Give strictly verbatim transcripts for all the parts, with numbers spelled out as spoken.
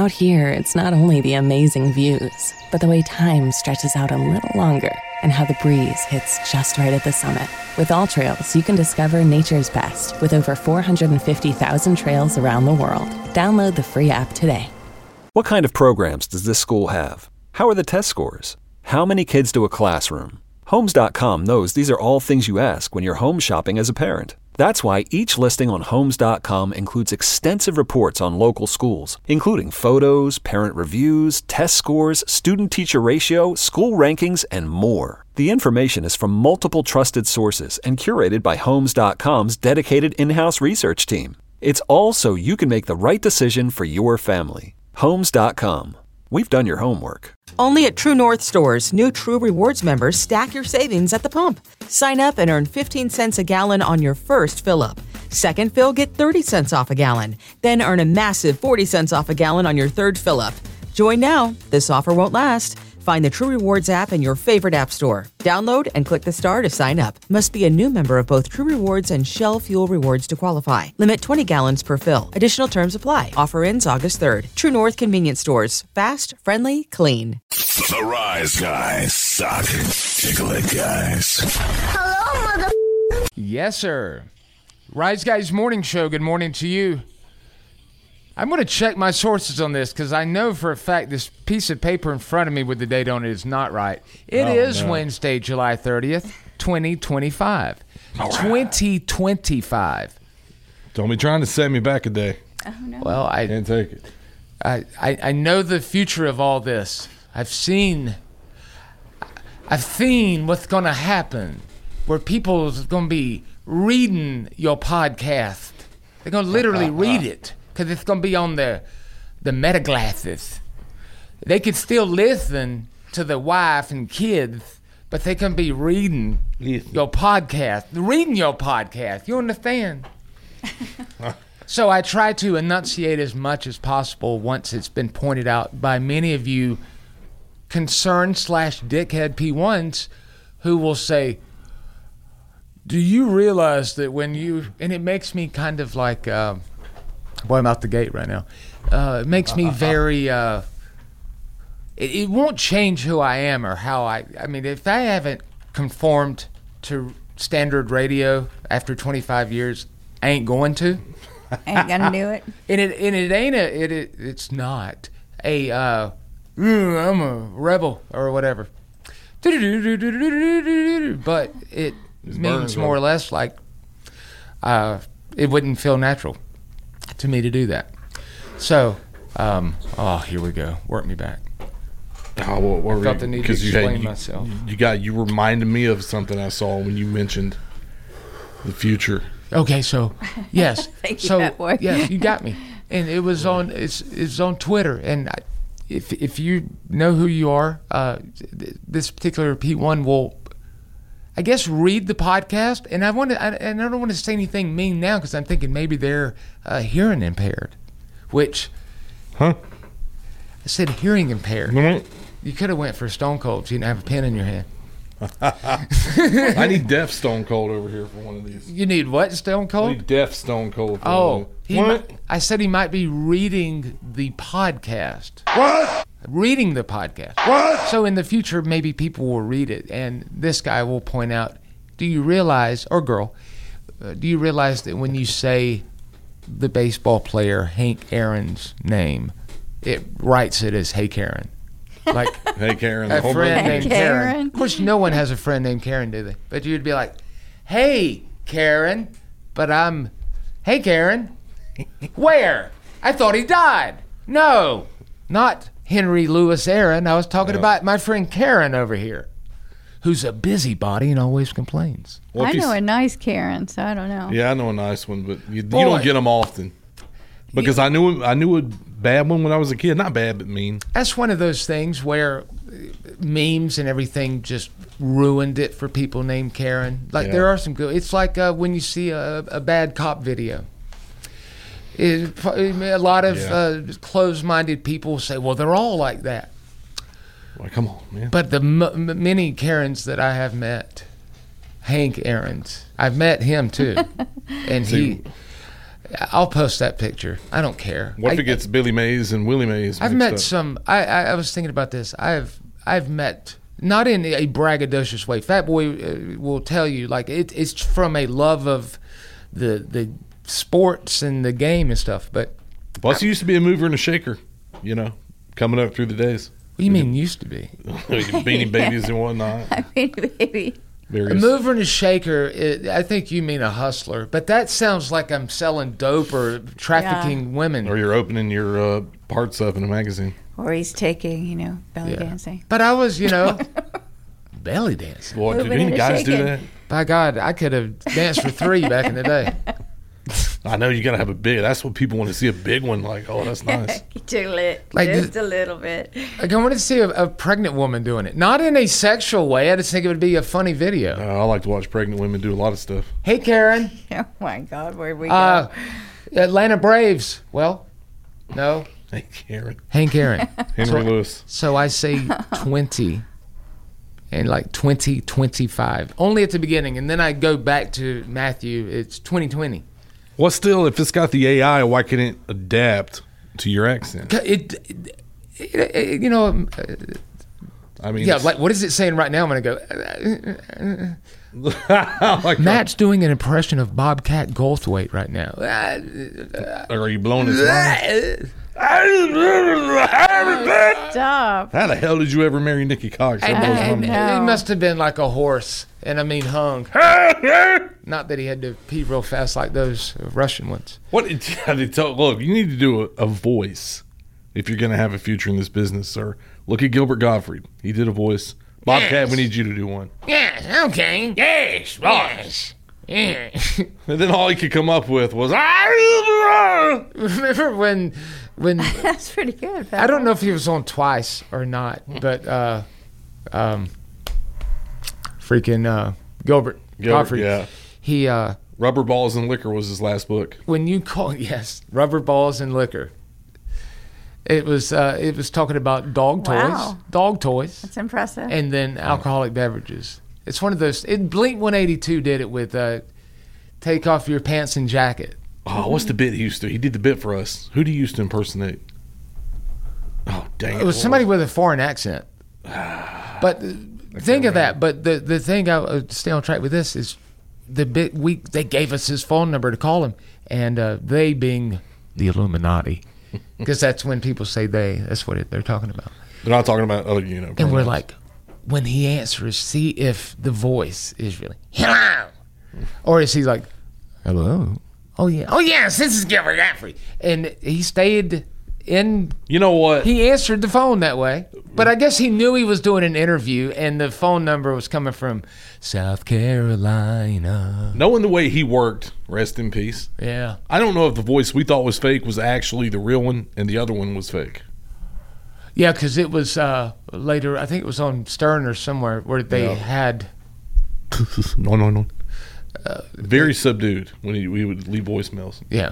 Out here, it's not only the amazing views, but the way time stretches out a little longer and how the breeze hits just right at the summit. With All Trails, you can discover nature's best with over four hundred fifty thousand trails around the world. Download the free app today. What kind of programs does this school have? How are the test scores? How many kids do a classroom? Homes dot com knows these are all things you ask when you're home shopping as a parent. That's why each listing on Homes dot com includes extensive reports on local schools, including photos, parent reviews, test scores, student-teacher ratio, school rankings, and more. The information is from multiple trusted sources and curated by Homes dot com's dedicated in-house research team. It's all so you can make the right decision for your family. Homes dot com. We've done your homework. Only at True North stores, new True Rewards members stack your savings at the pump. Sign up and earn fifteen cents a gallon on your first fill-up. Second fill, get thirty cents off a gallon. Then earn a massive forty cents off a gallon on your third fill-up. Join now. This offer won't last. Find the True Rewards app in your favorite app store. Download and click the star to sign up. Must be a new member of both True Rewards and Shell Fuel Rewards to qualify. Limit twenty gallons per fill. Additional terms apply. Offer ends August third. True North Convenience Stores. Fast, friendly, clean. The Rise Guys suck. Tickle it, guys. Hello, mother. Yes, sir. Rise Guys Morning Show, good morning to you. I'm going to check my sources on this because I know for a fact this piece of paper in front of me with the date on it is not right. It oh, is no. Wednesday, July thirtieth, twenty twenty-five. Right. twenty twenty-five. Don't be trying to set me back a day. Oh, no. Well, I can't take it. I, I, I know the future of all this. I've seen I've seen what's going to happen where people are going to be reading your podcast. They're going to literally read it. Because it's going to be on the the meta glasses. They could still listen to the wife and kids, but they can be reading listen. your podcast. Reading your podcast. You understand? So I try to enunciate as much as possible once it's been pointed out by many of you concerned slash dickhead P ones who will say, do you realize that when you... And it makes me kind of like... Uh, Boy, I'm out the gate right now. Uh, it makes me very... Uh, it, it won't change who I am or how I... I mean, if I haven't conformed to standard radio after twenty-five years, I ain't going to. Ain't gonna do it. And it and it ain't a... It, it It's not a... Uh, I'm a rebel or whatever. But it it's means more or less like... Uh, it wouldn't feel natural to me to do that. So, um, oh, here we go. Work me back. Oh, what, what I felt the need to explain you, you, myself. You got you reminded me of something I saw when you mentioned the future. Okay, so yes, Thank so you, boy. yes, you got me. And it was on it's it's on Twitter. And I, if if you know who you are, uh, th- this particular P one will, I guess, read the podcast. And I want to, I, and I don't want to say anything mean now because I'm thinking maybe they're uh, hearing impaired, which, huh? I said hearing impaired. Mm-hmm. You could have went for Stone Cold so you didn't have a pen in your hand. I need deaf Stone Cold over here for one of these. You need what, Stone Cold? I need deaf Stone Cold. For oh, one of he what? Might, I said he might be reading the podcast. What? Reading the podcast. What? So in the future, maybe people will read it, and this guy will point out, do you realize, or girl, uh, do you realize that when you say the baseball player Hank Aaron's name, it writes it as Hey Karen? Like, hey Karen, a friend hey, named Karen. Karen. Of course, no one has a friend named Karen, do they? But you'd be like, hey, Karen, but I'm, hey, Karen, where? I thought he died. No, not Henry Louis Aaron. I was talking oh. about my friend Karen over here, who's a busybody and always complains. Well, I know a nice Karen, so I don't know. Yeah, I know a nice one, but you, you don't get them often. Because I knew I knew a bad one when I was a kid. Not bad, but mean. That's one of those things where memes and everything just ruined it for people named Karen. Like, yeah. There are some good. It's like uh, when you see a, a bad cop video. It, a lot of yeah. uh, closed-minded people say, well, they're all like that. Well, come on, man. But the m- many Karens that I have met, Hank Aaron's, I've met him too. And he... I'll post that picture. I don't care. What if I, it gets Billy Mays and Willie Mays? I've mixed met up? some. I, I I was thinking about this. I've I've met not in a braggadocious way. Fat Boy uh, will tell you like it, it's from a love of the the sports and the game and stuff. But Plus, he used to be a mover and a shaker. You know, coming up through the days. What do you mean used to be? Beanie Babies and whatnot. I mean, baby. A mover and a shaker, it, I think you mean a hustler, but that sounds like I'm selling dope or trafficking Yeah. women. Or you're opening your uh, parts up in a magazine. Or he's taking, you know, belly Yeah. dancing. But I was, you know, belly dancing. What, did Moving any and guys do shaking. that? By God, I could have danced for three back in the day. I know you got to have a big, that's what people want to see, a big one. Like, oh, that's nice. Jiggle it Like just this- a little bit. Like I wanted to see a, a pregnant woman doing it, not in a sexual way. I just think it would be a funny video. Uh, I like to watch pregnant women do a lot of stuff. Hey, Karen, Oh my God, where we uh, go? Atlanta Braves. Well, no, Hey, Karen. hey, Karen. Henry Lewis. So I say twenty and like twenty twenty-five, only at the beginning. And then I go back to Matthew. It's twenty twenty. Well, still, if it's got the A I, why can't it adapt to your accent? It, it, it, it you know, um, uh, I mean, yeah, it's- like what is it saying right now? I'm going to go, like, Matt's doing an impression of Bobcat Goldthwait right now. are you blowing his mind? Stop. How the hell did you ever marry Nikki Cox? That And, blows my and mind. he must have been like a horse, and I mean hung. Not that he had to pee real fast like those Russian ones. What did yeah, they tell? Look, you need to do a, a voice if you're going to have a future in this business, sir. Look at Gilbert Gottfried. He did a voice. Bobcat, Yes. we need you to do one. Yes, okay. Yes, yes. Yeah. And then all he could come up with was, Remember when, when That's pretty good. I don't know if he was on twice or not, but uh, um, freaking uh, Gilbert, Gilbert, Gottfried. yeah. He uh, Rubber Balls and Liquor was his last book. when you call yes, rubber balls and liquor. It was uh, it was talking about dog toys, Wow. dog toys, That's impressive. and then alcoholic beverages. It's one of those. It, Blink one eighty-two did it with uh, "Take Off Your Pants and Jacket." Oh, what's the bit he used to? He did the bit for us. Who do you used to impersonate? Oh, dang it. It was what somebody with a foreign accent. But uh, think of that. But the the thing I uh, stay on track with this is the bit we they gave us his phone number to call him, and uh, they being the Illuminati, because that's when people say they. That's what it, they're talking about. They're not talking about other, you know. And we're pronouns. like, when he answers, see if the voice is really hello, or is he like hello? Oh yeah, oh yes, this is Gilbert Gottfried, and he stayed in. you know what? He answered the phone that way, but I guess he knew he was doing an interview, and the phone number was coming from South Carolina. Knowing the way he worked, rest in peace. Yeah, I don't know if the voice we thought was fake was actually the real one and the other one was fake. yeah, because it was uh, later. I think it was on Stern or somewhere where they Yeah. had. no, no, no. Very subdued when he, we would leave voicemails. Yeah,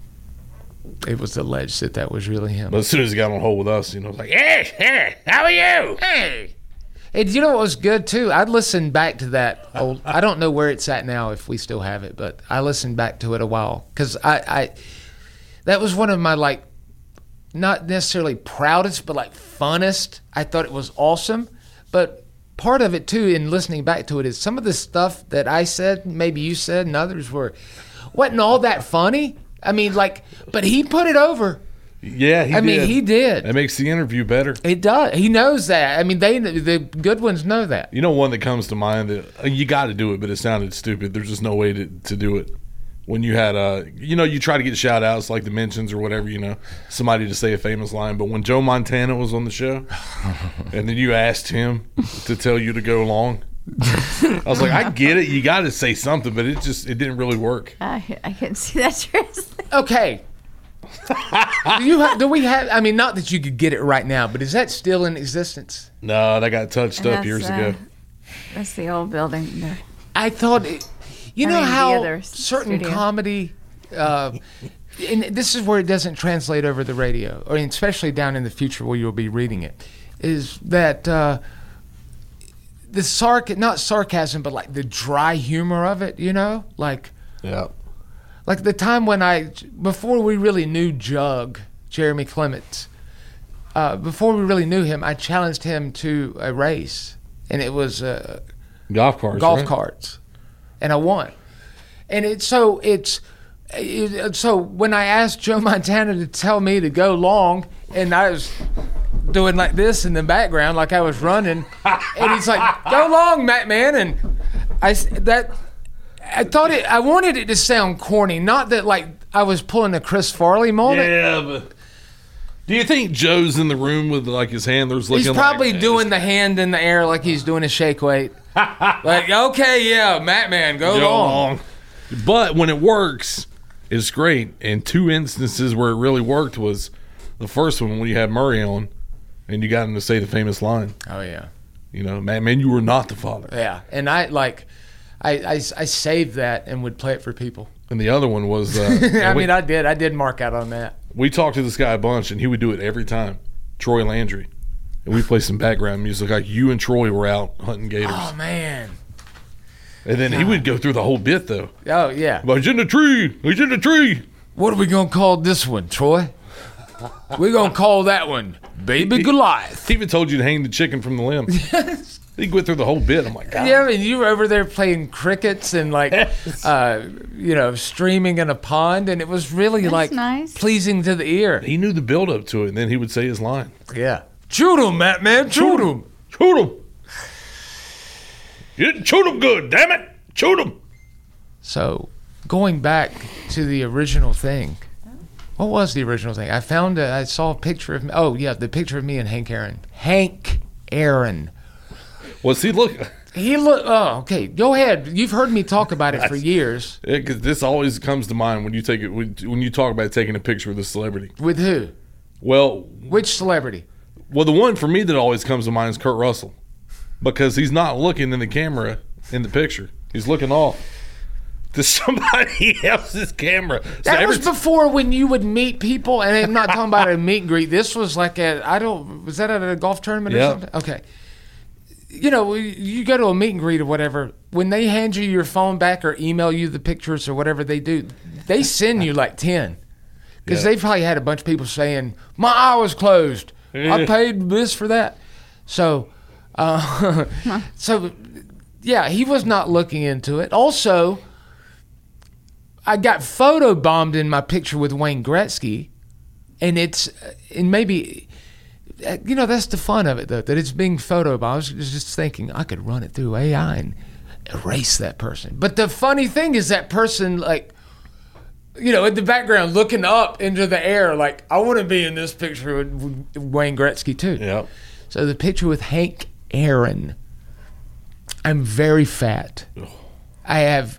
it was alleged that that was really him. But as soon as he got on hold with us, you know, it's like, hey, hey, how are you? Hey. And you know what was good too? I'd listen back to that old. I don't know where it's at now if we still have it, but I listened back to it a while because I, I, that was one of my like, not necessarily proudest, but like funnest. I thought it was awesome, but part of it too in listening back to it is some of the stuff that I said, maybe you said, and others were, wasn't all that funny. I mean, like, but he put it over. Yeah, he I did. mean, he did. That makes the interview better. It does. He knows that. I mean, they the good ones know that. You know, one that comes to mind that uh, you got to do it, but it sounded stupid. There's just no way to, to do it. When you had, uh, you know, you try to get shout outs like the mentions or whatever, you know, somebody to say a famous line. But when Joe Montana was on the show and then you asked him to tell you to go along, I was like, I get it. You got to say something, but it just, it didn't really work. I, I couldn't see that translate. Okay. do you ha- do we have? I mean, not that you could get it right now, but is that still in existence? No, that got touched up That's, years uh, ago. That's the old building there. I thought, it, you I know mean, the how other certain studio. comedy, uh, and this is where it doesn't translate over the radio, or especially down in the future where you'll be reading it, is that uh, the sarc not sarcasm, but like the dry humor of it. You know, like. Yeah. like the time when I, before we really knew Jug, Jeremy Clements, uh, before we really knew him, I challenged him to a race, and it was uh, Golf carts. golf right? carts, and I won. And it's so it's it, so when I asked Joe Montana to tell me to go long, and I was doing like this in the background, like I was running, and he's like, "Go long, Matt, man," and I s- that I thought it. I wanted it to sound corny, not that like I was pulling a Chris Farley moment. Yeah, but do you think Joe's in the room with like his handlers looking? He's probably like, doing the hand in the air like he's doing a shake weight. Like, okay, yeah, Matt, man, go, Go long. long. But when it works, it's great. And two instances where it really worked was the first one when you had Murray on, and you got him to say the famous line. Oh yeah. You know, man, man, you were not the father. Yeah, and I like, I, I, I saved that and would play it for people. And the other one was, uh, I we, mean, I did, I did mark out on that. we talked to this guy a bunch, and he would do it every time. Troy Landry, and we play some background music like you and Troy were out hunting gators, Oh man. and then he would go through the whole bit though. Oh yeah. But he's in the tree. He's in the tree. What are we gonna call this one, Troy? We're gonna call that one Baby Goliath. He even told you to hang the chicken from the limb. He went through the whole bit. I'm like, God. Yeah, I mean, you were over there playing crickets and like, uh, you know, streaming in a pond, and it was really That's like nice. pleasing to the ear. He knew the build up to it, and then he would say his line. Yeah. Shoot him, Matt, man, shoot him. Shoot him. You didn't shoot him good, damn it. Shoot him. So, going back to the original thing, what was the original thing? I found, a, I saw a picture of me. Oh, yeah, the picture of me and Hank Aaron. Hank Aaron. Well, see, look, He look. Oh, okay. Go ahead. You've heard me talk about it for years. because this always comes to mind when you take it when, when you talk about taking a picture with a celebrity. With who? Well, Which celebrity? well, the one for me that always comes to mind is Kurt Russell, because he's not looking in the camera in the picture. He's looking off to somebody else's camera. So That every was t- before when you would meet people, and I'm not talking about a meet and greet. This was like at, I don't, was that at a golf tournament or Yeah. something? Okay. You know, you go to a meet and greet or whatever, when they hand you your phone back or email you the pictures or whatever they do, they send you like ten. Because Yeah. they've probably had a bunch of people saying, my eye was closed. I paid this for that. So, uh, so yeah, he was not looking into it. Also, I got photobombed in my picture with Wayne Gretzky, and it's and maybe you know that's the fun of it though, that it's being photobombed. I was just thinking I could run it through A I and erase that person. But the funny thing is that person like you know in the background looking up into the air like I want to be in this picture with, with Wayne Gretzky too. Yep. So the picture with Hank Aaron, I'm very fat. I have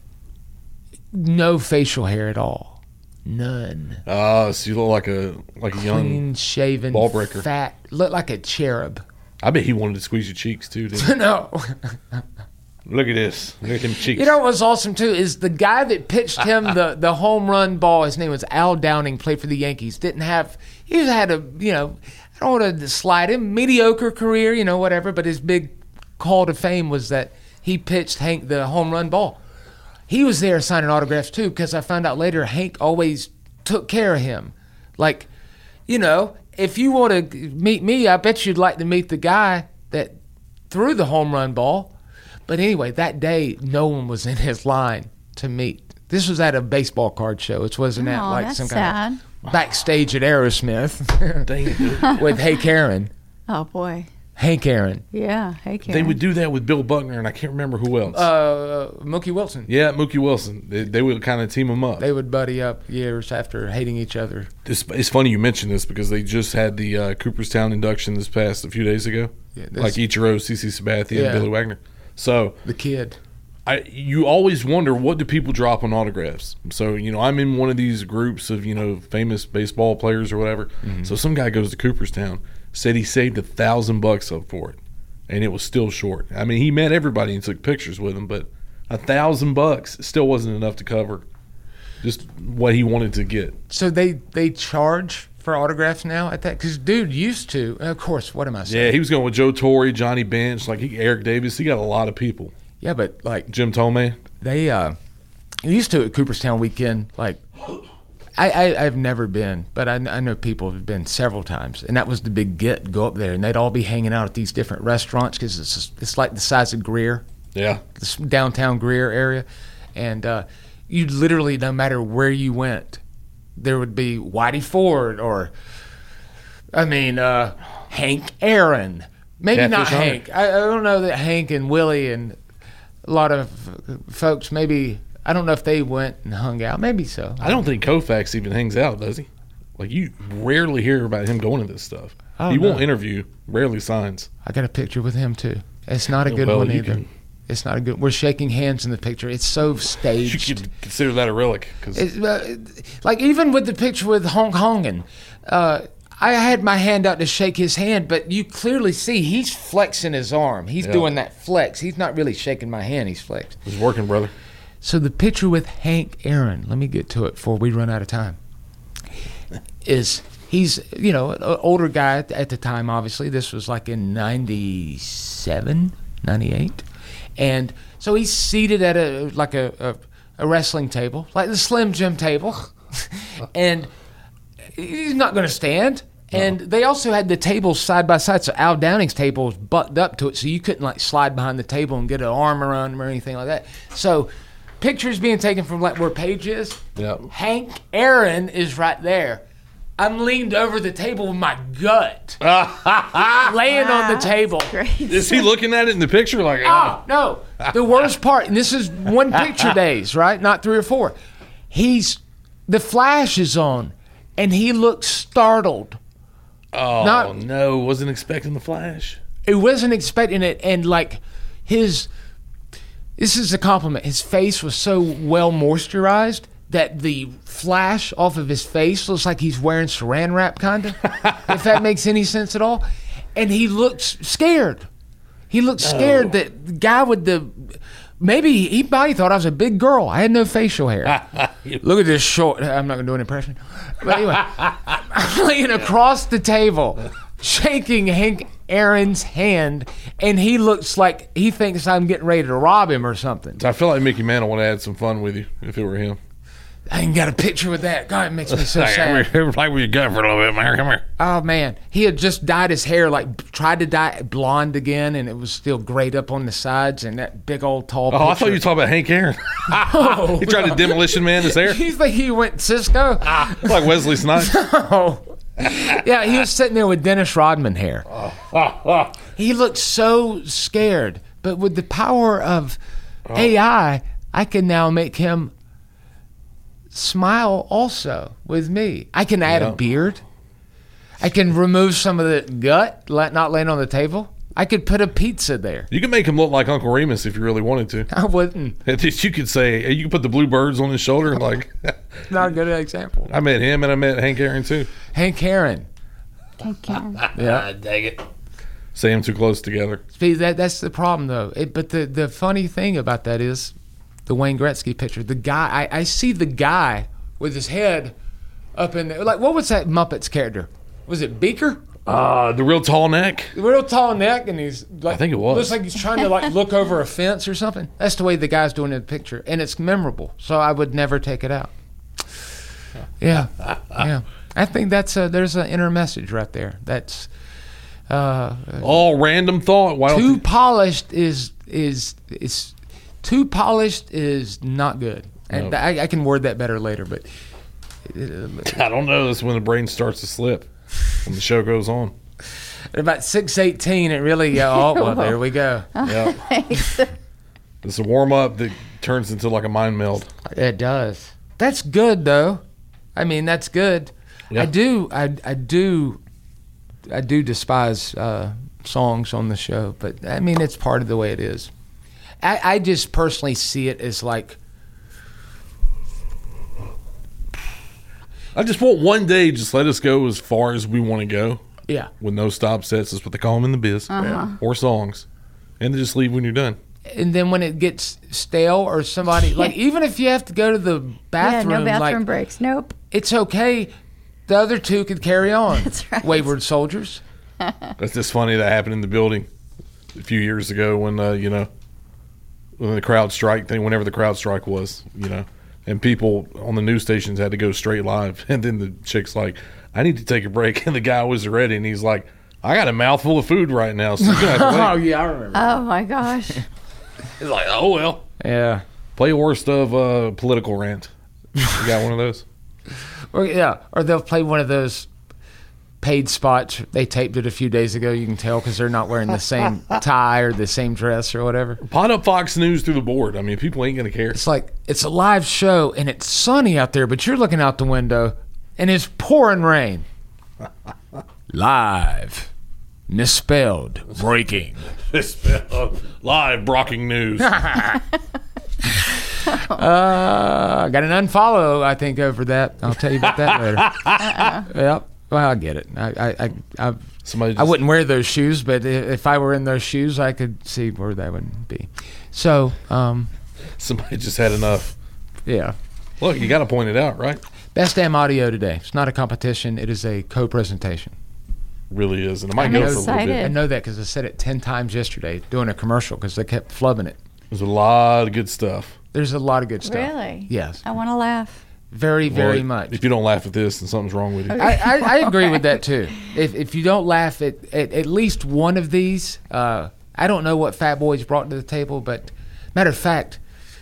no facial hair at all. None. Oh, so you look like a like a young. Clean shaven, ball breaker. fat, look like a cherub. I bet he wanted to squeeze your cheeks too. Didn't he? No. Look at this. Look at them cheeks. You know what's awesome too is the guy that pitched him the, the home run ball. His name was Al Downing. Played for the Yankees. Didn't have. He had a you know. I don't want to slide him. Mediocre career, you know, whatever. But his big call to fame was that he pitched Hank the home run ball. He was there signing autographs too, because I found out later Hank always took care of him. Like, you know, if you want to meet me, I bet you'd like to meet the guy that threw the home run ball. But anyway, that day, no one was in his line to meet. This was at a baseball card show. It wasn't at Oh, like that's some kind sad. of backstage at Aerosmith Dang it, dude. with Hank Aaron. Oh boy. Hank Aaron. Yeah. Hey, Karen. They would do that with Bill Buckner, and I can't remember who else. Uh, Mookie Wilson. yeah, Mookie Wilson. They, they would kind of team them up. They would buddy up years after hating each other. It's, it's funny you mention this because they just had the uh, Cooperstown induction this past a few days ago. Yeah, this- like Ichiro, C C Sabathia, Yeah. and Billy Wagner. So The kid. I, you always wonder, what do people drop on autographs? So, you know, I'm in one of these groups of, you know, famous baseball players or whatever. Mm-hmm. So some guy goes to Cooperstown, said he saved a thousand bucks up for it, and it was still short. I mean, he met everybody and took pictures with them, but a thousand bucks still wasn't enough to cover just what he wanted to get. So they they charge for autographs now at that? Because dude used to. Of course, what am I saying? Yeah, he was going with Joe Torre, Johnny Bench, like he, Eric Davis. He got a lot of people. Yeah, but like Jim Tomei. they uh used to at Cooperstown weekend, like, I, I, I've never been, but I, I know people have been several times, and that was the big get, go up there, and they'd all be hanging out at these different restaurants because it's, it's like the size of Greer, Yeah. this downtown Greer area, and uh, you'd literally, no matter where you went, there would be Whitey Ford or, I mean, uh, Hank Aaron. Maybe Catfish not Hunter. Hank. I, I don't know that Hank and Willie and a lot of folks, maybe, I don't know if they went and hung out. Maybe so. I don't think Koufax even hangs out, does he? Like, you rarely hear about him going to this stuff. I don't He won't know. interview, rarely signs. I got a picture with him, too. It's not a good Well, one you either. can- It's not a good. We're shaking hands in the picture. It's so You staged. could consider that a relic. Cause It's, uh, like even with the picture with Honk Hongen, uh, I had my hand out to shake his hand, but you clearly see he's flexing his arm. He's Yeah. doing that flex. He's not really shaking my hand. He's flexed. it's working, brother. So the picture with Hank Aaron, let me get to it before we run out of time, is he's, you know, an older guy at- at the time, obviously. This was like in ninety-seven, ninety-eight. And so he's seated at a, like a, a, a wrestling table, like the Slim Jim table. And he's not going to stand. And they also had the tables side by side, so Al Downing's table was buttoned up to it, so you couldn't like slide behind the table and get an arm around him or anything like that. So pictures being taken from like where Paige is. Yep. Hank Aaron is right there. I'm leaned over the table with my gut laying on the table. Great. Is he looking at it in the picture like, Oh, no. The worst part, and this is one picture days, right? Not three or four. He's, the flash is on, and he looks startled. oh, not- no, wasn't expecting the flash. He wasn't expecting it, and like his, this is a compliment. His face was so well moisturized that the flash off of his face looks like he's wearing saran wrap, kind of, if that makes any sense at all. And he looks scared. He looked scared that the guy with the, maybe he probably thought I was a big girl. I had no facial hair. Look at this short, I'm not going to do an impression. But anyway, I'm laying across the table, shaking Hank Aaron's hand, and he looks like he thinks I'm getting ready to rob him or something. I feel like Mickey Mantle would have had some fun with you if it were him. I ain't got a picture with that. God, it makes me so sad. Like where you got for a little bit, man. Come here. Oh man, he had just dyed his hair, like tried to dye it blonde again, and it was still grayed up on the sides. And that big old tall. Oh, I thought picture. you were talking about Hank Aaron. He tried to demolition man his hair. You think he went Cisco? Like Wesley Snipes. Oh, yeah, he was sitting there with Dennis Rodman hair. He looked so scared, but with the power of A I, I can now make him smile also with me. I can add Yeah. a beard. I can remove some of the gut, let not laying on the table. I could put a pizza there. You could make him look like Uncle Remus if you really wanted to. I wouldn't. At least you could say, you could put the blue birds on his shoulder and like, Not a good example. I met him and I met Hank Aaron too. Hank Aaron. Yeah. Dang it. Say them too close together. See, that that's the problem though. It, but the, the funny thing about that is the Wayne Gretzky picture. The guy, I, I see the guy with his head up in there. Like, what was that Muppets character? Was it Beaker? Uh, the real tall neck. Real tall neck, and he's like, I think it was. looks like he's trying to like look over a fence or something. That's the way the guy's doing in the picture, and it's memorable. So I would never take it out. Yeah, yeah. I think that's a, there's an inner message right there. That's uh, All random thought. Why too don't polished is is is too polished is not good. And No. I, I can word that better later, but I don't know. That's when the brain starts to slip. When the show goes on. at about six eighteen, it really uh, oh well, there we go. Yeah. It's a warm up that turns into like a mind meld. It does. That's good though. I mean, that's good. Yeah. I do. I I do. I do despise uh, songs on the show, but I mean, it's part of the way it is. I, I just personally see it as like. I just want one day, just let us go as far as we want to go Yeah. with no stop sets. That's what they call them in the biz. Or songs. And then just leave when you're done. And then when it gets stale or somebody like, even if you have to go to the Yeah, bathroom, no bathroom like breaks. Nope. it's okay. The other two could carry on. That's right. Wayward soldiers. That's just funny that happened in the building a few years ago when, uh, you know, when the crowd strike thing, whenever the crowd strike was, you know. and people on the news stations had to go straight live. And then the chick's like, I need to take a break. And the guy was ready, and he's like, I got a mouthful of food right now. So you're gonna have to wait. Oh, yeah, I remember. Oh, my gosh. He's like, oh, well. Yeah. Play worst of uh, political rant. You got one of those? Or, yeah, or they'll play one of those paid spots. They taped it a few days ago. You can tell because they're not wearing the same tie or the same dress or whatever. Pot up Fox News through the board. I mean, people ain't going to care. It's like, it's a live show, and it's sunny out there, but you're looking out the window, and it's pouring rain. Live. Misspelled. Breaking. Misspelled. Live Brocking News. uh, I got an unfollow, I think, over that. I'll tell you about that later. Uh-uh. Yep. Well, I get it. I I I, I, Somebody just, I wouldn't wear those shoes, but if I were in those shoes, I could see where that would be. So, um, somebody just had enough. Yeah. Look, you got to point it out, right? Best damn audio today. It's not a competition. It is a co-presentation. Really is, and it might I'm go for a little excited. bit. I know that because I said it ten times yesterday doing a commercial because they kept flubbing it. There's a lot of good stuff. There's a lot of good stuff. Really? Yes. I want to laugh. Very, very Well, much. If you don't laugh at this, then something's wrong with you. I, I, I agree with that too. If if you don't laugh at at, at least one of these, uh, I don't know what Fat Boys brought to the table, but matter of fact,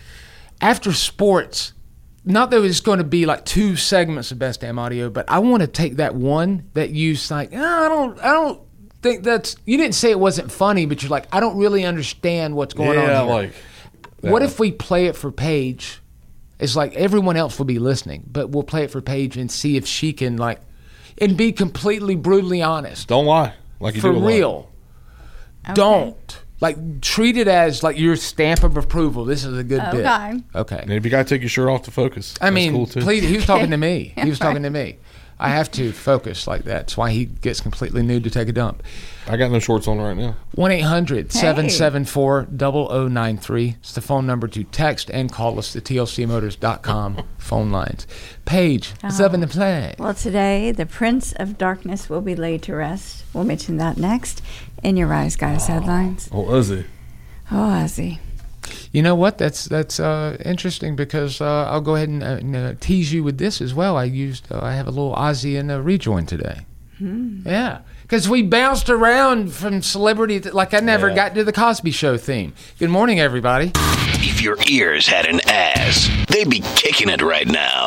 after sports, not that it's going to be like two segments of Best Damn Audio, but I want to take that one that you like. Oh, I don't, I don't think that's. You didn't say it wasn't funny, but you're like, I don't really understand what's going yeah, on here. like. What if we play it for Paige? It's like everyone else will be listening, but we'll play it for Paige and see if she can like, and be completely brutally honest. Don't lie, like you For do a lot. real. Okay. Don't. Like, treat it as like your stamp of approval. This is a good bit. Okay. Okay. And if you got to take your shirt off to focus, I that's mean, cool too. please, he was talking to me. He was talking to me. I have to focus like that. That's why he gets completely nude to take a dump. I got no shorts on right now. one eight hundred seven seven four zero zero nine three. It's the phone number to text and call us, the T L C Motors dot com phone lines. Paige, what's Oh. up in the play? Well, today, the Prince of Darkness will be laid to rest. We'll mention that next in your Rise Guys headlines. Oh, Ozzy. Oh, Ozzy. You know what? That's that's uh, interesting because uh, I'll go ahead and, uh, and uh, tease you with this as well. I used uh, I have a little Ozzy in a rejoin today. Hmm. Yeah, because we bounced around from celebrity to, like I never Yeah. got to the Cosby Show theme. Good morning, everybody. If your ears had an ass, they'd be kicking it right now.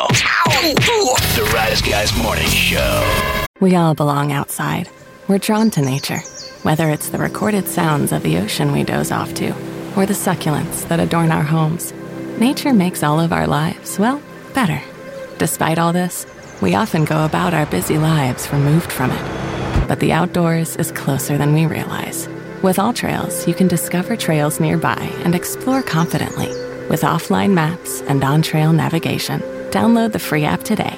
The Rise Guys Morning Show. We all belong outside. We're drawn to nature, whether it's the recorded sounds of the ocean we doze off to, or the succulents that adorn our homes. Nature makes all of our lives, well, better. Despite all this, we often go about our busy lives removed from it. But the outdoors is closer than we realize. With AllTrails, you can discover trails nearby and explore confidently. With offline maps and on-trail navigation, download the free app today.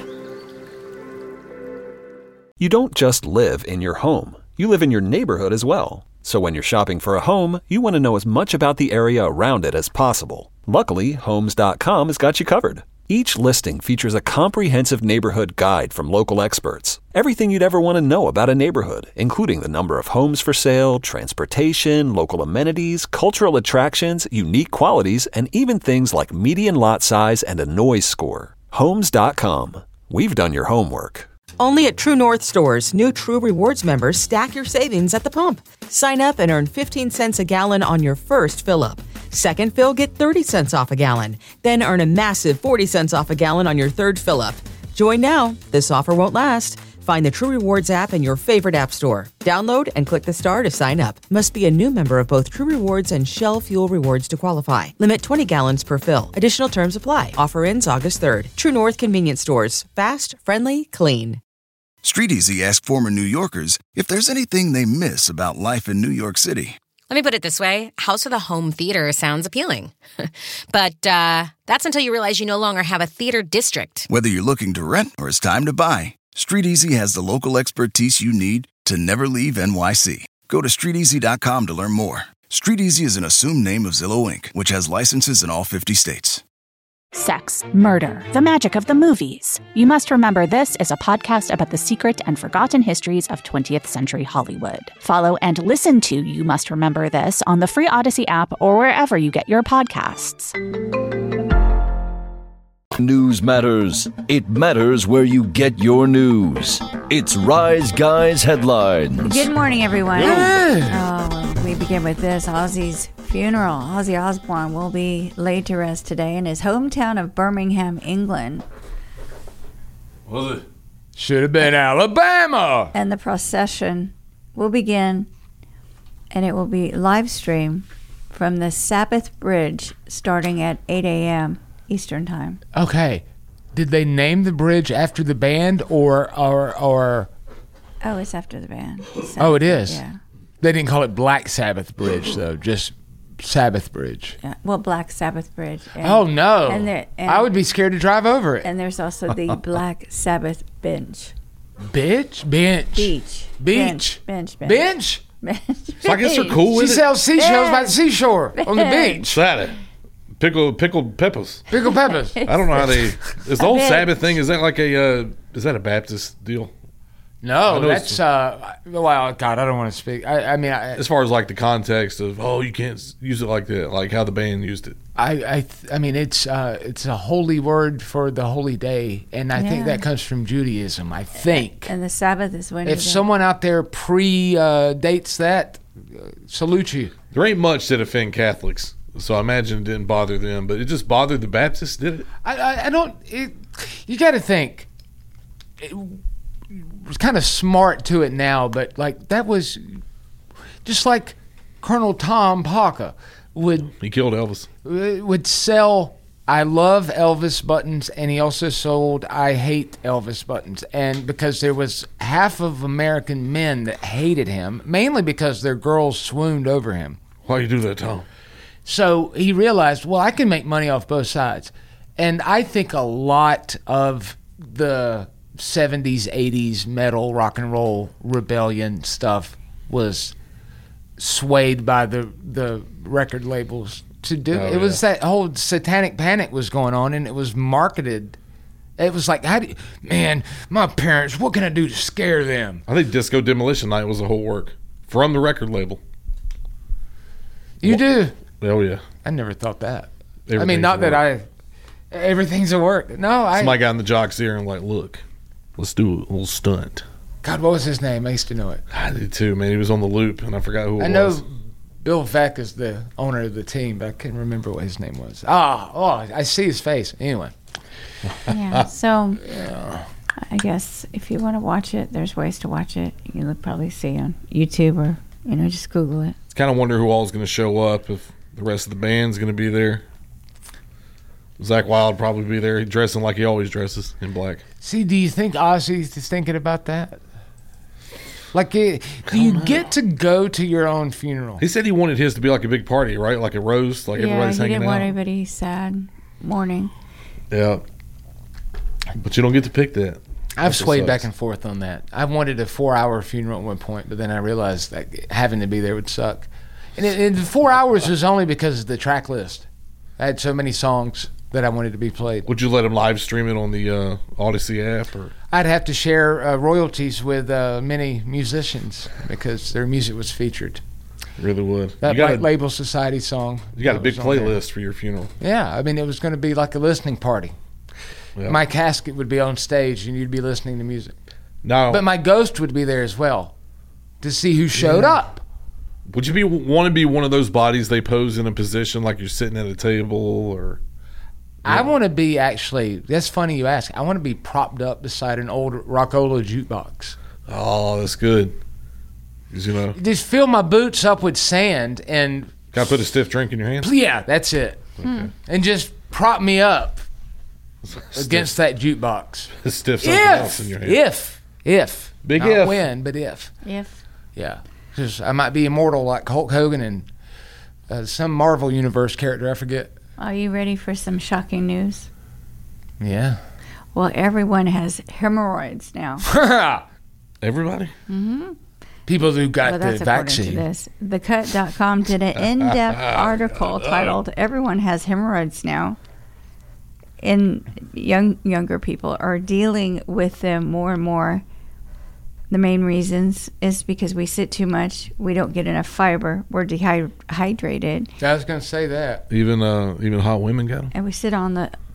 You don't just live in your home. You live in your neighborhood as well. So when you're shopping for a home, you want to know as much about the area around it as possible. Luckily, Homes dot com has got you covered. Each listing features a comprehensive neighborhood guide from local experts. Everything you'd ever want to know about a neighborhood, including the number of homes for sale, transportation, local amenities, cultural attractions, unique qualities, and even things like median lot size and a noise score. Homes dot com. We've done your homework. Only at True North stores, new True Rewards members stack your savings at the pump. Sign up and earn fifteen cents a gallon on your first fill-up. Second fill, get thirty cents off a gallon. Then earn a massive forty cents off a gallon on your third fill-up. Join now. This offer won't last. Find the True Rewards app in your favorite app store. Download and click the star to sign up. Must be a new member of both True Rewards and Shell Fuel Rewards to qualify. Limit twenty gallons per fill. Additional terms apply. Offer ends August third. True North Convenience Stores. Fast, friendly, clean. Street Easy asked former New Yorkers if there's anything they miss about life in New York City. Let me put it this way. House of the Home Theater sounds appealing. But uh, that's until you realize you no longer have a theater district. Whether you're looking to rent or it's time to buy, Street Easy has the local expertise you need to never leave N Y C. Go to street easy dot com to learn more. Street Easy is an assumed name of Zillow Incorporated, which has licenses in all fifty states. Sex, murder, the magic of the movies. You Must Remember This is a podcast about the secret and forgotten histories of twentieth century Hollywood. Follow and listen to You Must Remember This on the free Odyssey app or wherever you get your podcasts. News matters. It matters where you get your news. It's Rise Guys Headlines. Good morning, everyone. Oh, we begin with this. Ozzy's funeral. Ozzy Osbourne will be laid to rest today in his hometown of Birmingham, England. Was it? Should have been Alabama. And the procession will begin, and it will be live streamed from the Sabbath Bridge starting at eight a.m. Eastern Time. Okay. Did they name the bridge after the band or or or Oh, it's after the band. Sabbath, Oh, it is. Yeah. They didn't call it Black Sabbath Bridge though, just Sabbath Bridge. Yeah. Well, Black Sabbath Bridge. And, oh no. And there, and, I would be scared to drive over it. And there's also the Black Sabbath Bench. Bitch? Bench. Beach. Beach. Bench. Bench. Bench? Bench. So I guess they're cool with She it. sells seashells by the Bench. seashore on the beach. Saturday. Pickle, pickled peppers. Pickled peppers. I don't know how they. Is the whole bet. Sabbath thing? Is that like a? Uh, is that a Baptist deal? No, know that's it's- uh. Well, God, I don't want to speak. I, I mean, I, As far as like the context of, oh, you can't s- use it like that, like how the band used it. I, I, th- I mean, it's uh, it's a holy word for the holy day, and I think Yeah. that comes from Judaism. I think. And the Sabbath is when If you someone out there pre uh, dates that, uh, salute you. There ain't much that offend Catholics, so I imagine it didn't bother them, but it just bothered the Baptists, did it? I, I, I don't. It, you got to think. It was kind of smart to it now, but like that was just like Colonel Tom Parker would He killed Elvis. would sell I love Elvis buttons, and he also sold I hate Elvis buttons. And because there was half of American men that hated him, mainly because their girls swooned over him. Why you do that, Tom? So he realized, well, I can make money off both sides. And I think a lot of the seventies, eighties metal, rock and roll rebellion stuff was swayed by the the record labels to do. Oh, it was yeah. that whole satanic panic was going on, and it was marketed. It was like, how do you, man, my parents, what can I do to scare them? I think Disco Demolition Night was a whole work from the record label. You do? Oh, yeah. I never thought that. I Everything's mean, not a that work. I, everything's a work. No, I. Somebody got in the jock's ear and like, look, let's do a little stunt. God, what was his name? I used to know it. I did too, man. He was on the loop, and I forgot who it I know was. Bill Veck is the owner of the team, but I can't remember what his name was. Ah, oh, I see his face. Anyway. Yeah. So I guess if you want to watch it, there's ways to watch it. You'll probably see on YouTube or, you know, just Google it. I kind of wonder who all is going to show up, if the rest of the band's going to be there. Zach Wilde probably be there, dressing like he always dresses, in black. See, do you think Ozzy is thinking about that? Like, eh, do you get to go to your own funeral? He said he wanted his to be like a big party, right? Like a roast, like yeah, everybody's he hanging didn't out. want anybody sad mourning. Yeah. But you don't get to pick that. I've That's what swayed sucks. back and forth on that. I wanted a four-hour funeral at one point, but then I realized that having to be there would suck. And, it, and the four hours was only because of the track list. I had so many songs that I wanted to be played. Would you let him live stream it on the uh, Odyssey app? Or I'd have to share uh, royalties with uh, many musicians because their music was featured. really would. That you got White a, Label Society song. you got a that big was on there. playlist for your funeral. Yeah, I mean, it was going to be like a listening party. Yeah. My casket would be on stage and you'd be listening to music. Now, But my ghost would be there as well to see who showed Yeah. up. would you be want to be one of those bodies they pose in a position like you're sitting at a table, or I want to be actually, that's funny you ask, I want to be propped up beside an old Rockola jukebox. oh, that's good. 'Cause, you know, Just fill my boots up with sand and, got to put a stiff drink in your hand. yeah, that's it. And just prop me up against that jukebox. Stiff something else If, in your hand. if, if. Big Not if. when, but if. If. Yeah. Because I might be immortal like Hulk Hogan and uh, some Marvel Universe character, I forget. Are you ready for some shocking news? Yeah. Well, everyone has hemorrhoids now. Everybody. People who got Well, the that's according to vaccine. this. The cut dot com did an in-depth article titled "Everyone Has Hemorrhoids Now." And young younger people are dealing with them more and more. The main reasons is because we sit too much, we don't get enough fiber, we're dehydrated, I was going to say that. Even uh, even hot women got them. and we sit on the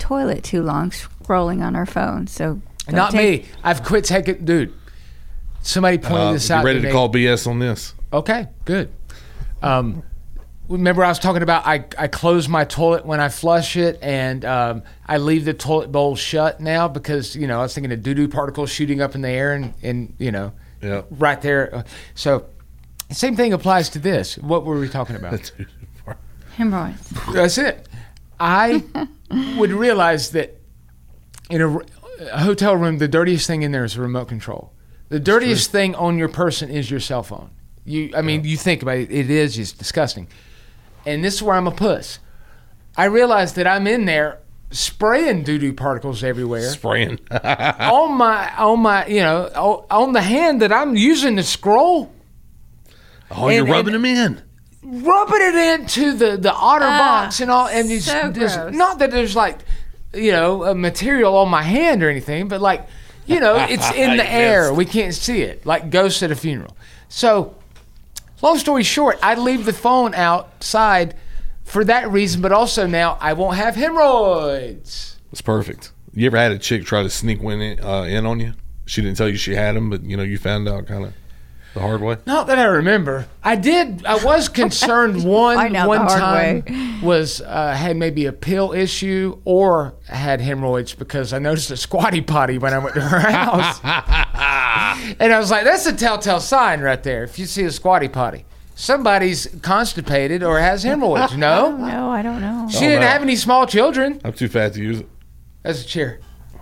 toilet too long scrolling on our phone. So don't Not take- me. I've quit taking, dude. Somebody pointed Uh, this you out. ready to to me. call B S on this? Okay, good. Um, remember I was talking about I, I close my toilet when I flush it, and um, I leave the toilet bowl shut now because, you know, I was thinking of doo-doo particles shooting up in the air and, and you know, Yeah. right there. So same thing applies to this. What were we talking about? Hemorrhoids. That's it. I would realize that in a, a hotel room, the dirtiest thing in there is a remote control. The dirtiest thing on your person is your cell phone. You, I mean, you think about it, it is just disgusting. And this is where I'm a puss. I realize that I'm in there spraying doo-doo particles everywhere. Spraying. on my, on my, you know, on, on the hand that I'm using to scroll. Oh, you're And- rubbing and- them in. Rubbing it into the, the otter box and all. And it's, so there's- gross. not that there's like, you know, a material on my hand or anything, but like, you know, it's in the Yes. air. We can't see it, like ghosts at a funeral. So, long story short, I leave the phone outside for that reason, but also now I won't have hemorrhoids. It's perfect. You ever had a chick try to sneak one in, uh, in on you? She didn't tell you she had them, but you know you found out kind of the hard way. Not that I remember. I did. I was concerned one Find out one the hard time way. was uh, had maybe a pill issue or had hemorrhoids because I noticed a squatty potty when I went to her house, and I was like, "That's a telltale sign right there. If you see a squatty potty, somebody's constipated or has hemorrhoids." No, No, I don't know. she Oh, didn't no. have any small children. I'm too fat to use it. That's a chair.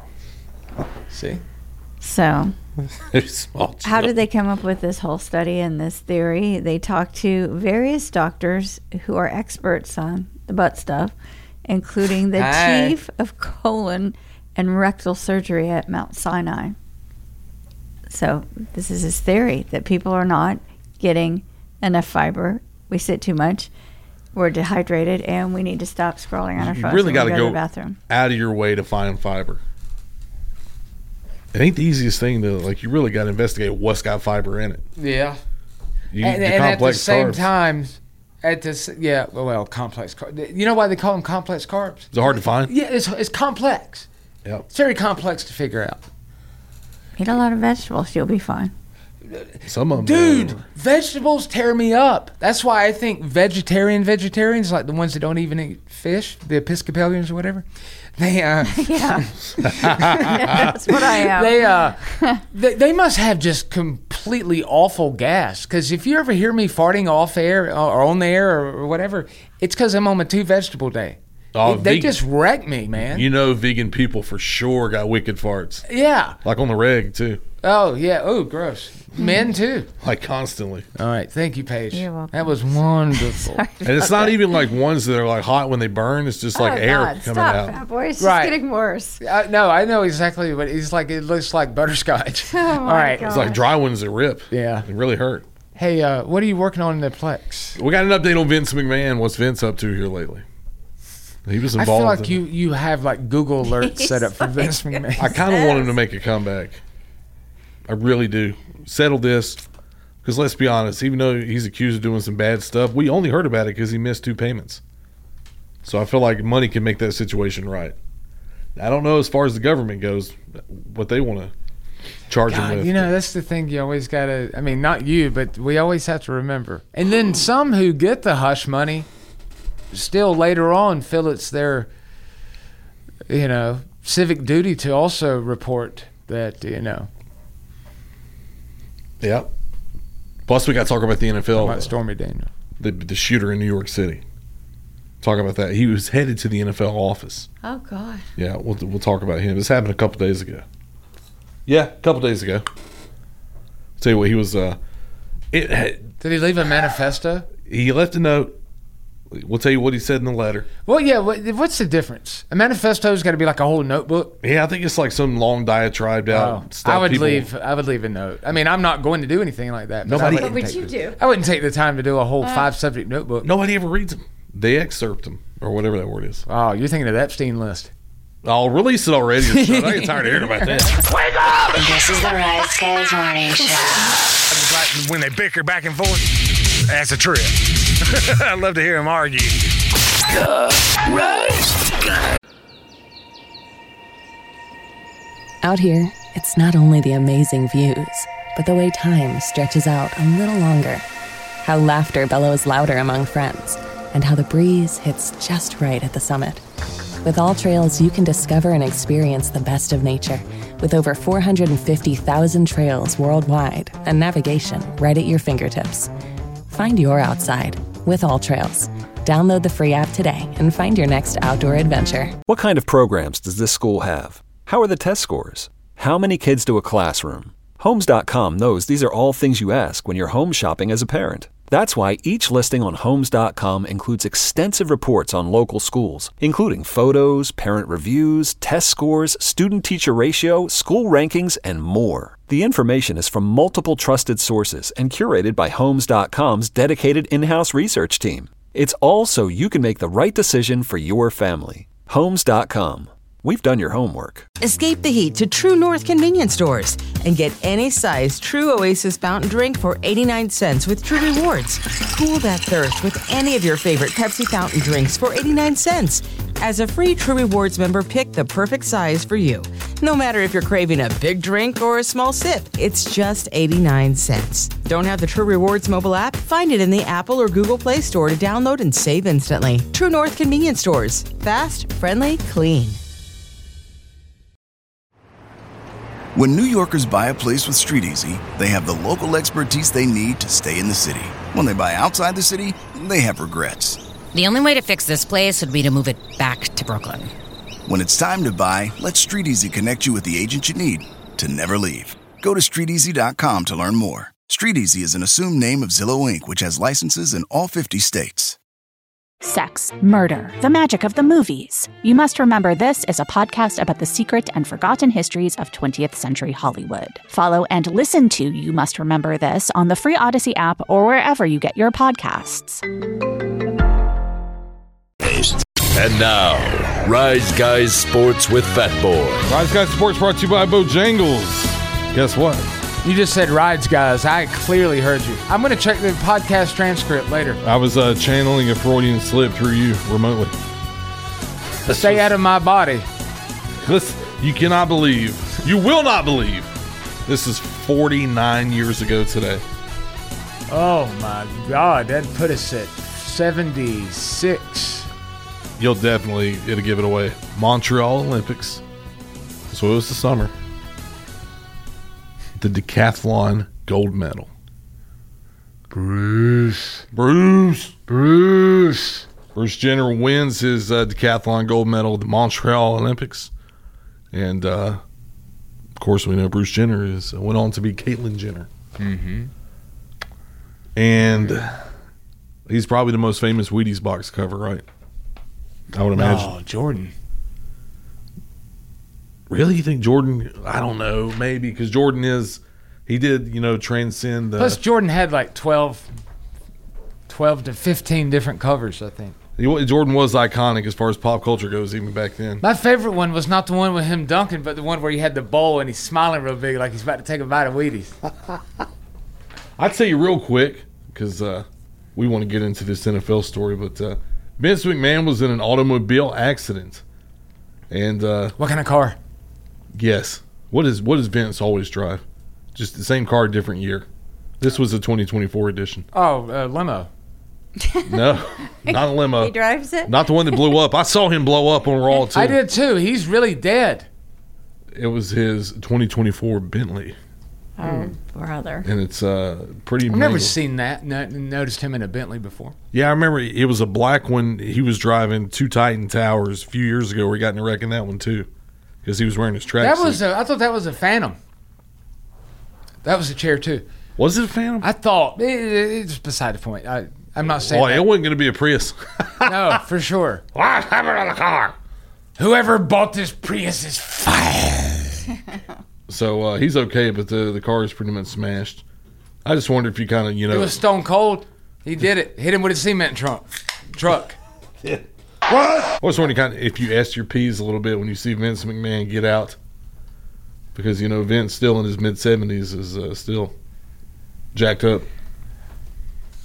See, So, Small how child. did they come up with this whole study and this theory? They talked to various doctors who are experts on the butt stuff, including the Hi. chief of colon and rectal surgery at Mount Sinai. So, this is his theory that people are not getting enough fiber. We sit too much. We're dehydrated, and we need to stop scrolling on our You phones. really when got we to go to go the bathroom. out of your way to find fiber. It ain't the easiest thing to like. You really got to investigate what's got fiber in it. yeah. You, and, the and at the complex same carbs. time, at this, yeah, well, well, complex carbs. You know why they call them complex carbs? Is it hard to find? Yeah, it's it's complex. Yep. It's very complex to figure out. Eat a lot of vegetables, you'll be fine. Some of them, Dude, vegetables tear me up. That's why I think vegetarian vegetarians, like the ones that don't even eat fish, the Episcopalians or whatever, they uh, Yeah. That's what I am. they uh, they, they must have just completely awful gas. Because if you ever hear me farting off air or on the air or whatever, it's because I'm on my two vegetable day. Oh, they vegan- just wreck me, man. You know, vegan people for sure got wicked farts. Yeah. Like on the reg too. Oh yeah. Oh, gross. Men too. Like constantly. All right. Thank you, Paige. You're welcome. That was wonderful. And it's not even like ones that are like hot when they burn. It's just like oh, air God, coming stop, out. Fat Boy. It's Right. just getting worse. Uh, no, I know exactly what it's like. It looks like butterscotch. Oh, All my right. God. It's like dry ones that rip. Yeah. It really hurt. Hey, uh, what are you working on in the Plex? We got an update on Vince McMahon. What's Vince up to here lately? He was I involved. feel like in- you, you have like Google alerts set up for Vince McMahon. I kind of want him to make a comeback. I really do. Settle this. Because let's be honest, even though he's accused of doing some bad stuff, we only heard about it because he missed two payments. So I feel like money can make that situation right. I don't know as far as the government goes, what they want to charge him God, with. you know, that's the thing you always got to, I mean, not you, but we always have to remember. And then some who get the hush money still later on feel it's their, you know, civic duty to also report that, you know, Yeah. Plus, we got to talk about the N F L. about Stormy Daniels. The, the shooter in New York City. Talk about that. He was headed to the N F L office. Oh, God. Yeah, we'll we'll talk about him. This happened a couple days ago. Yeah, a couple days ago. Tell you what, he was. Uh, it had, Did he leave a manifesto? he left a note. We'll tell you what he said in the letter. Well, yeah. What, what's the difference? A manifesto's got to be like a whole notebook. Yeah, I think it's like some long diatribe out Oh, stuff. I would people- leave. I would leave a note. I mean, I'm not going to do anything like that. but Nobody- I wouldn't What would take you the- do? I wouldn't take the time to do a whole five subject notebook. Nobody ever reads them. They excerpt them or whatever that word is. Oh, you're thinking of the Epstein list. I'll release it already. I get tired of hearing about that. This is the Rise Guys Morning Show. Like when they bicker back and forth, that's a trip. I love to hear them argue. The Rise Guys. Out here, it's not only the amazing views, but the way time stretches out a little longer. How laughter bellows louder among friends, and how the breeze hits just right at the summit. With All Trails, you can discover and experience the best of nature with over four hundred fifty thousand trails worldwide and navigation right at your fingertips. Find your outside with All Trails. Download the free app today and find your next outdoor adventure. What kind of programs does this school have? How are the test scores? How many kids do a classroom? Homes dot com knows these are all things you ask when you're home shopping as a parent. That's why each listing on Homes dot com includes extensive reports on local schools, including photos, parent reviews, test scores, student-teacher ratio, school rankings, and more. The information is from multiple trusted sources and curated by Homes dot com's dedicated in-house research team. It's all so you can make the right decision for your family. Homes dot com. We've done your homework. Escape the heat to True North convenience stores and get any size True Oasis fountain drink for eighty-nine cents with True Rewards. Cool that thirst with any of your favorite Pepsi fountain drinks for eighty-nine cents. As a free True Rewards member, pick the perfect size for you. No matter if you're craving a big drink or a small sip, it's just eighty-nine cents. Don't have the True Rewards mobile app? Find it in the Apple or Google Play Store to download and save instantly. True North convenience stores. Fast, friendly, clean. When New Yorkers buy a place with StreetEasy, they have the local expertise they need to stay in the city. When they buy outside the city, they have regrets. The only way to fix this place would be to move it back to Brooklyn. When it's time to buy, let StreetEasy connect you with the agent you need to never leave. Go to street easy dot com to learn more. StreetEasy is an assumed name of Zillow Incorporated, which has licenses in all fifty states. Sex, murder, the magic of the movies. You must remember this is a podcast about the secret and forgotten histories of twentieth century Hollywood. Follow and listen to You Must Remember This on the free Odyssey app or wherever you get your podcasts. And now, Rise Guys Sports with Fat Boy. Rise Guys Sports brought to you by Bojangles. Guess what? You just said rides, guys. I clearly heard you. I'm going to check the podcast transcript later. I was uh, channeling a Freudian slip through you remotely. Stay out of my body. Listen, you cannot believe, you will not believe, this is forty-nine years ago today. Oh, my God. That'd put us at seventy-six. You'll definitely, it'll give it away. Montreal Olympics. So it was the summer. The decathlon gold medal. Bruce. Bruce. Bruce. Bruce Jenner wins his uh, decathlon gold medal at the Montreal Olympics. And, uh, of course, we know Bruce Jenner is uh, went on to be Caitlyn Jenner. Mm-hmm. And he's probably the most famous Wheaties box cover, right? I would imagine. Oh, Jordan. Really? You think Jordan? I don't know. Maybe because Jordan is, he did, you know, transcend the. Plus, Jordan had like twelve, twelve to fifteen different covers, I think. Jordan was iconic as far as pop culture goes, even back then. My favorite one was not the one with him dunking, but the one where he had the bowl and he's smiling real big like he's about to take a bite of Wheaties. I'd tell you real quick, because uh, we want to get into this N F L story, but uh, Vince McMahon was in an automobile accident. And uh, what kind of car? Yes. What is what does Vince always drive? Just the same car, different year. This was a twenty twenty-four edition. Oh, uh, limo. No, not a limo. He drives it? Not the one that blew up. I saw him blow up on Raw, too. I did, too. He's really dead. It was his twenty twenty-four Bentley. Oh, brother. And it's uh, pretty I've mangled. never seen that. No, noticed him in a Bentley before. Yeah, I remember it was a black one. He was driving two Titan Towers a few years ago where he got in a wreck in that one, too. Because he was wearing his tracksuit. That was a, I thought that was a Phantom. That was a chair too. Was it a Phantom? I thought it, it, it's beside the point. I, I'm not saying. Oh, that. It wasn't going to be a Prius. No, for sure. What's happening in the car? Whoever bought this Prius is fired. So uh, he's okay, but the the car is pretty much smashed. I just wonder if you kind of you know. It was stone cold. He did it. Hit him with a cement trunk truck. Yeah. What? I was wondering kind of if you asked your P's a little bit when you see Vince McMahon get out, because you know Vince still in his mid seventies is uh, still jacked up.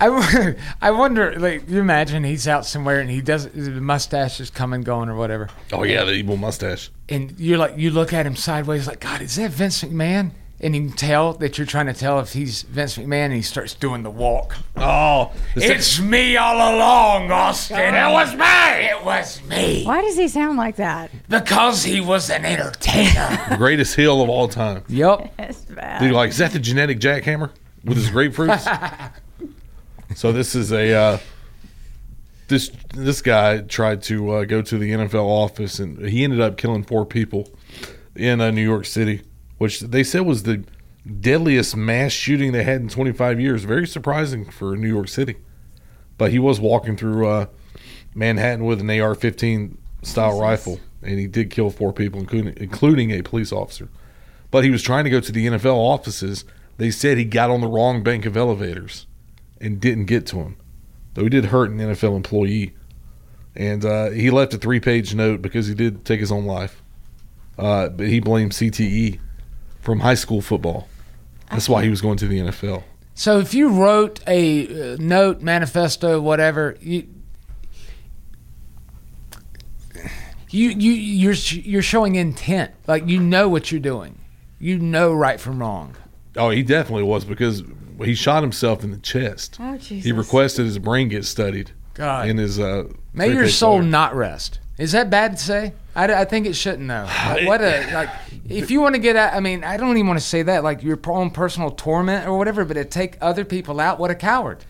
I, wonder- I wonder, like, you imagine he's out somewhere and he does the mustache is coming, going, or whatever. Oh yeah, the evil mustache. And you're like, you look at him sideways, like, God, is that Vince McMahon? And you can tell that you're trying to tell if he's Vince McMahon, and he starts doing the walk. Oh, it's me all along, Austin. It was me. It was me. Why does he sound like that? Because he was an entertainer. the greatest heel of all time. Yep. That's bad. Dude, like, is that the genetic jackhammer with his grapefruits? So this is a uh, this this guy tried to uh, go to the N F L office, and he ended up killing four people in uh, New York City, which they said was the deadliest mass shooting they had in twenty-five years. Very surprising for New York City. But he was walking through uh, Manhattan with an A R fifteen style Jesus. rifle, and he did kill four people, including, including a police officer. But he was trying to go to the N F L offices. They said he got on the wrong bank of elevators and didn't get to him. Though he did hurt an N F L employee. And uh, he left a three-page note because he did take his own life. Uh, but he blamed C T E from high school football. That's why he was going to the N F L. So if you wrote a uh, note, manifesto, whatever, you, you you you're you're showing intent. Like, you know what you're doing. You know right from wrong. Oh, he definitely was, because he shot himself in the chest. Oh, Jesus. He requested his brain get studied. God. In his uh, May your soul letter. Not rest. Is that bad to say? I, I think it shouldn't, though. Like, what a like. If you want to get out, I mean, I don't even want to say that, like your own personal torment or whatever, but to take other people out, what a coward.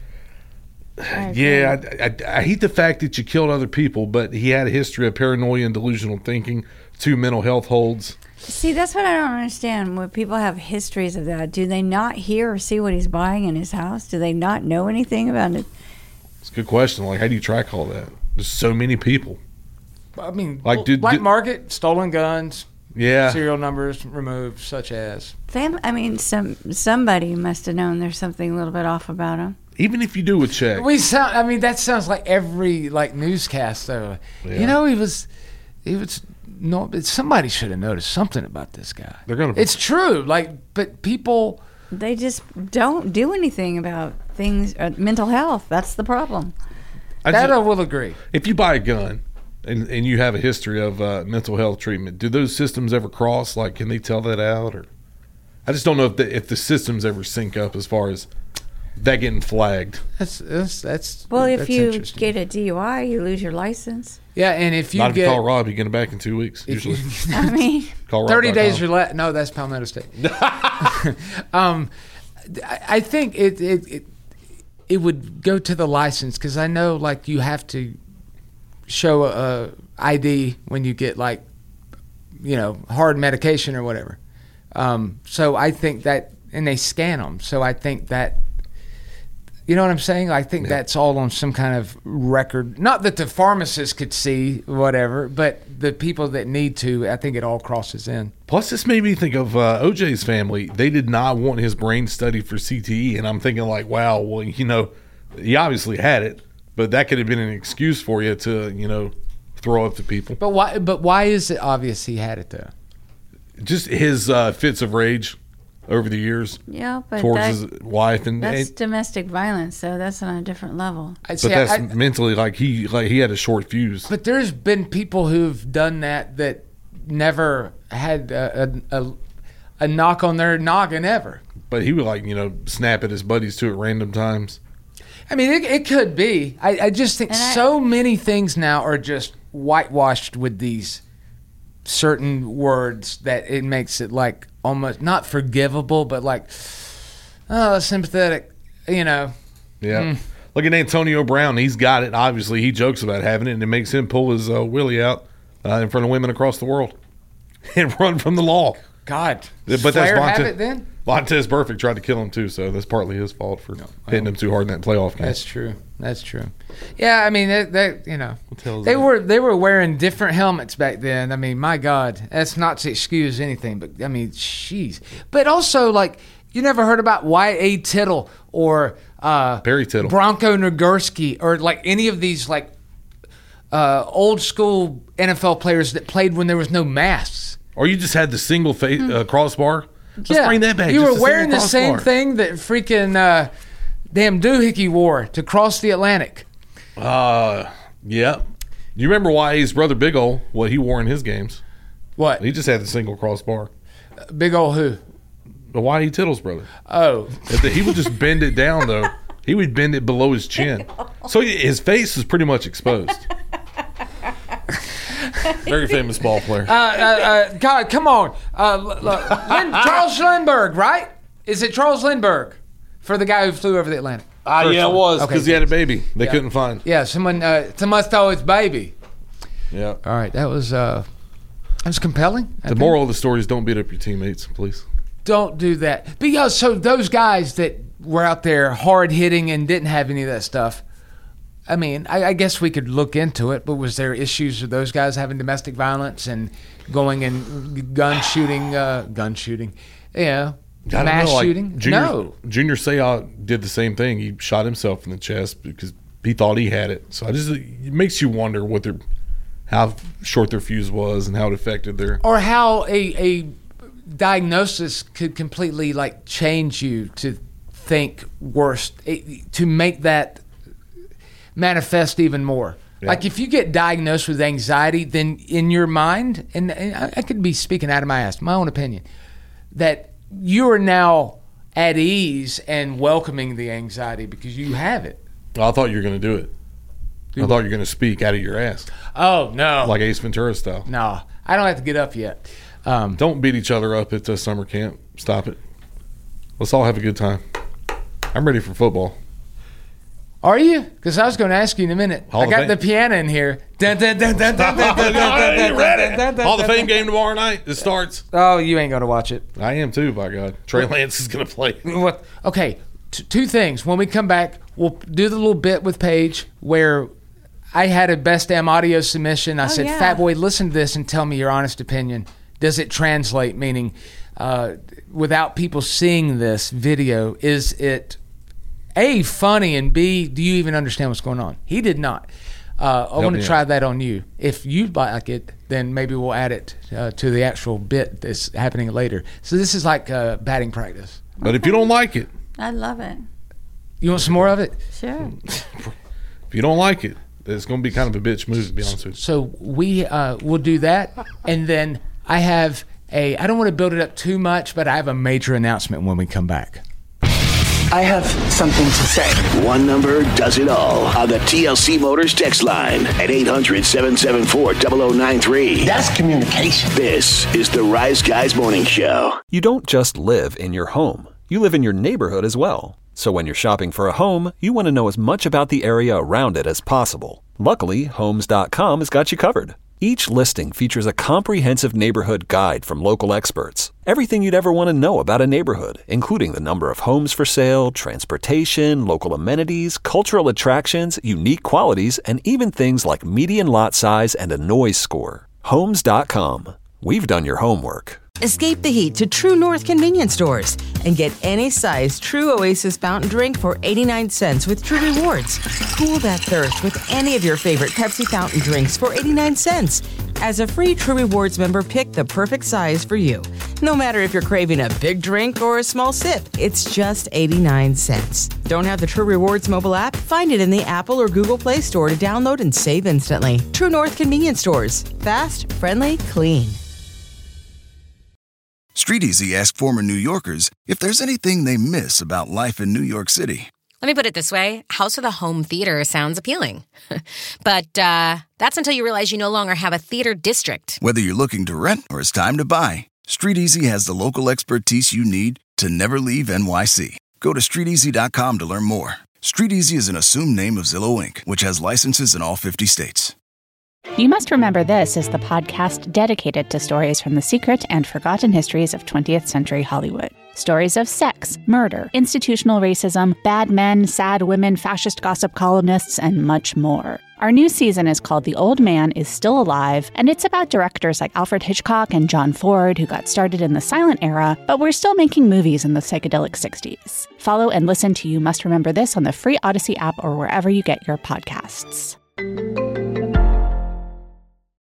Yeah, I, I, I hate the fact that you killed other people, but he had a history of paranoia and delusional thinking, two mental health holds. See, that's what I don't understand. When people have histories of that, do they not hear or see what he's buying in his house? Do they not know anything about it? It's a good question. Like, how do you track all that? There's so many people. I mean, like, did, black did, market, stolen guns, yeah, serial numbers removed, such as. Fam- I mean, some somebody must have known there's something a little bit off about him. Even if you do a check, we sound. I mean, that sounds like every like newscast though. Yeah. You know, he was, he was. No, somebody should have noticed something about this guy. They're gonna. It's true. Like, but people. They just don't do anything about things. Uh, mental health. That's the problem. I that just, I will agree. If you buy a gun, and and you have a history of uh, mental health treatment, do those systems ever cross? Like, can they tell that out? Or I just don't know if the if the systems ever sync up as far as that getting flagged. That's that's that's. Well, if that's you get a D U I, you lose your license. Yeah, and if you not if get, you call Rob, you get it back in two weeks. Usually, you, I mean, call thirty days or less. No, that's Palmetto State. um, I think it it it, it would go to the license, because I know, like, you have to show a, a I D when you get, like, you know, hard medication or whatever. Um, so I think that, and they scan them. So I think that. You know what I'm saying? I think yeah. that's all on some kind of record. Not that the pharmacist could see whatever, but the people that need to, I think it all crosses in. Plus, this made me think of uh, O J's family. They did not want his brain studied for C T E, and I'm thinking, like, wow, well, you know, he obviously had it, but that could have been an excuse for you to, you know, throw up to people. But why? But why is it obvious he had it though? Just his uh, fits of rage over the years, yeah, but towards that, his wife, and that's and, domestic violence, so that's on a different level. But see, that's I, mentally, like he like he had a short fuse. But there's been people who've done that that never had a, a, a, a knock on their noggin ever. But he would, like, you know, snap at his buddies too at random times. I mean, it, it could be. I, I just think I, so many things now are just whitewashed with these certain words that it makes it like almost not forgivable, but like, oh, sympathetic, you know. Yeah. Mm. Look at Antonio Brown. He's got it. Obviously, he jokes about having it, and it makes him pull his uh, willy out uh, in front of women across the world and run from the law. God. But Flair that's Vontaze, have it then? Vontaze Burfict tried to kill him too, so that's partly his fault for no, hitting him too hard in that playoff game. That's true. That's true. Yeah, I mean, they, they you know, they were they were wearing different helmets back then. I mean, my God, that's not to excuse anything, but I mean, jeez. But also, like, you never heard about Wyatt A. Tittle or uh, Barry Tittle, Bronco Nagurski, or like any of these like uh, old school N F L players that played when there was no masks. Or you just had the single fa- uh, crossbar. Let's yeah. bring that back. You just were wearing the same crossbar. thing that freaking uh, damn doohickey wore to cross the Atlantic. Uh, yeah. You remember why his brother Big Ol, what he wore in his games? What? He just had the single crossbar. Uh, Big Ol who? The Why He Tittles brother. Oh. He would just bend it down, though. He would bend it below his chin. So his face is pretty much exposed. Very famous ball player. Uh, uh, uh, God, come on. Uh, l- l- Lin- Charles Lindbergh, right? Is it Charles Lindbergh for the guy who flew over the Atlantic? Ah, uh, yeah, it was, because okay. he had a baby. They yeah. couldn't find. Yeah, someone, uh, someone stole his baby. Yeah. All right, that was, uh, that was compelling. The moral of the story is don't beat up your teammates, please. Don't do that. Because, so those guys that were out there hard-hitting and didn't have any of that stuff, I mean, I, I guess we could look into it, but was there issues with those guys having domestic violence and going and gun shooting, uh, gun shooting, yeah, mass know, like shooting? Junior, no. Junior Seau did the same thing. He shot himself in the chest because he thought he had it. So I just it makes you wonder what their, how short their fuse was and how it affected their... Or how a, a diagnosis could completely, like, change you to think worse, to make that manifest even more. Yeah. Like if you get diagnosed with anxiety, then in your mind, and, and I, I could be speaking out of my ass, my own opinion, that you are now at ease and welcoming the anxiety because you have it. Well, I thought you were going to do it. Do I thought you were going to speak out of your ass. Oh, no. Like Ace Ventura style. No, I don't have to get up yet. Um, don't beat each other up at the summer camp. Stop it. Let's all have a good time. I'm ready for football. Are you? Because I was going to ask you in a minute. Hall I got the piano in here. Dun, dun, dun, dun, dun, dun, dun, dun, ready. Dun, dun, Hall of Fame game tomorrow night. It starts. Oh, you ain't going to watch it. I am too, by God. Trey Lance is going to play. What? Okay, T- two things. When we come back, we'll do the little bit with Paige where I had a best damn audio submission. I oh, said, yeah. Fat Boy, listen to this and tell me your honest opinion. Does it translate? Meaning, uh, without people seeing this video, is it... A, funny, and B, do you even understand what's going on? He did not. Uh, I want to try that on you. If you like it, then maybe we'll add it uh, to the actual bit that's happening later. So this is like uh, batting practice. But if you don't like it. I love it. You want some more of it? Sure. If you don't like it, it's going to be kind of a bitch move, to be honest with you. So we uh, will do that, and then I have a, I don't want to build it up too much, but I have a major announcement when we come back. I have something to say. One number does it all on the T L C Motors text line at eight hundred, seven seven four, zero zero nine three. That's communication. This is the Rise Guys Morning Show. You don't just live in your home. You live in your neighborhood as well. So when you're shopping for a home, you want to know as much about the area around it as possible. Luckily, Homes dot com has got you covered. Each listing features a comprehensive neighborhood guide from local experts. Everything you'd ever want to know about a neighborhood, including the number of homes for sale, transportation, local amenities, cultural attractions, unique qualities, and even things like median lot size and a noise score. Homes dot com. We've done your homework. Escape the heat to True North convenience stores and get any size True Oasis fountain drink for eighty-nine cents with True Rewards. Cool that thirst with any of your favorite Pepsi fountain drinks for eighty-nine cents. As a free True Rewards member, pick the perfect size for you. No matter if you're craving a big drink or a small sip, it's just eighty-nine cents. Don't have the True Rewards mobile app? Find it in the Apple or Google Play Store to download and save instantly. True North convenience stores. Fast, friendly, clean. StreetEasy asked former New Yorkers if there's anything they miss about life in New York City. Let me put it this way. House of the Home Theater sounds appealing. But uh, that's until you realize you no longer have a theater district. Whether you're looking to rent or it's time to buy, StreetEasy has the local expertise you need to never leave N Y C. Go to street easy dot com to learn more. StreetEasy is an assumed name of Zillow Incorporated, which has licenses in all fifty states. You Must Remember This is the podcast dedicated to stories from the secret and forgotten histories of twentieth century Hollywood. Stories of sex, murder, institutional racism, bad men, sad women, fascist gossip columnists, and much more. Our new season is called The Old Man is Still Alive, and it's about directors like Alfred Hitchcock and John Ford who got started in the silent era, but were still making movies in the psychedelic sixties. Follow and listen to You Must Remember This on the free Odyssey app or wherever you get your podcasts.